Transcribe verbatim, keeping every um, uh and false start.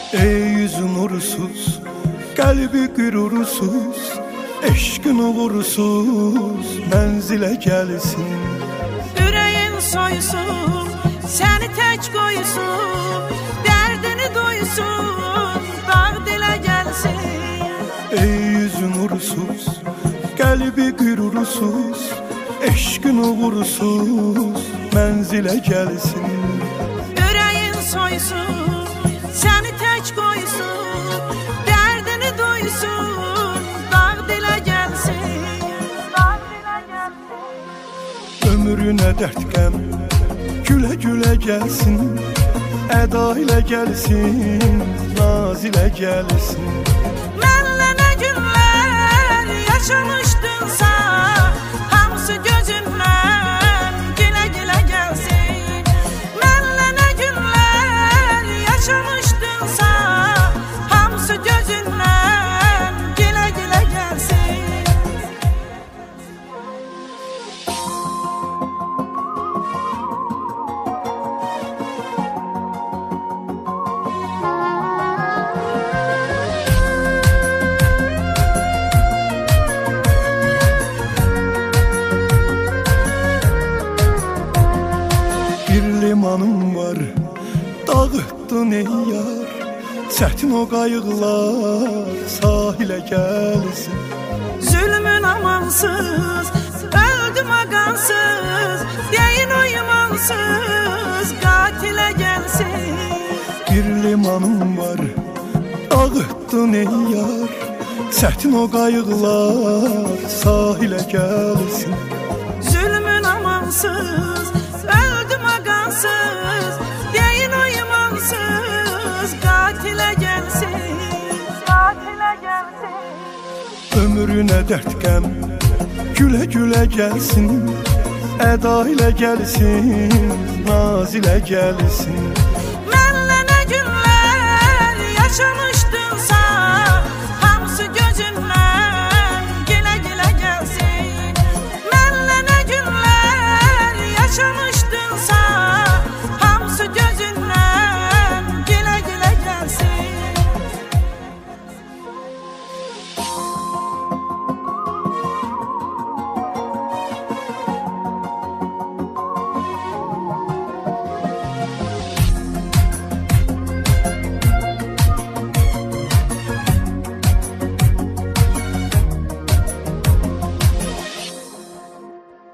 Ey yüzü nursuz, kalbi gurursuz, eşkin uğursuz menzile gelsin. Yüreğin soysun, seni tek koysun, derdini duysun, dağ dile gelsin. Ey yüzü nursuz, kalbi gurursuz, eşkin uğursuz menzile gelsin. Yüreğin soysun, seni tek koysun, derdini duysun, dağ dile gelsin. Dağ dile gelsin. Ömrüne dert gem, güle güle gelsin, eda ile gelsin, naz ile gelsin. Mənlə nə günlər yaşamışdınsa, hamısı gözündən gülə gülə gəlsin. Mənlə nə günlər yaşamışdınsa, hamısı gözündən gülə gülə gəlsin. Bir limanım var, dağıttın ey yar, çətin o qayıqlar sahilə gəlsin. Zülmün amansız, öldüm agansız, deyin o imansız, qatilə gəlsin. Bir limanım var, dağıttın ey yar, çətin o qayıqlar sahilə gəlsin. Zülmün amansız, öldüm agansız, deyin o imansız, qatilə gəlsin. Qatilə gəlsin. Ömrüne dert gem, güle güle gelsin, eda ile gelsin, naz ile gelsin. Mənlə nə günlər yaşamışdınsa, hamısı gözündən gülə gülə gəlsin. Mənlə nə günlər yaşamışdınsa,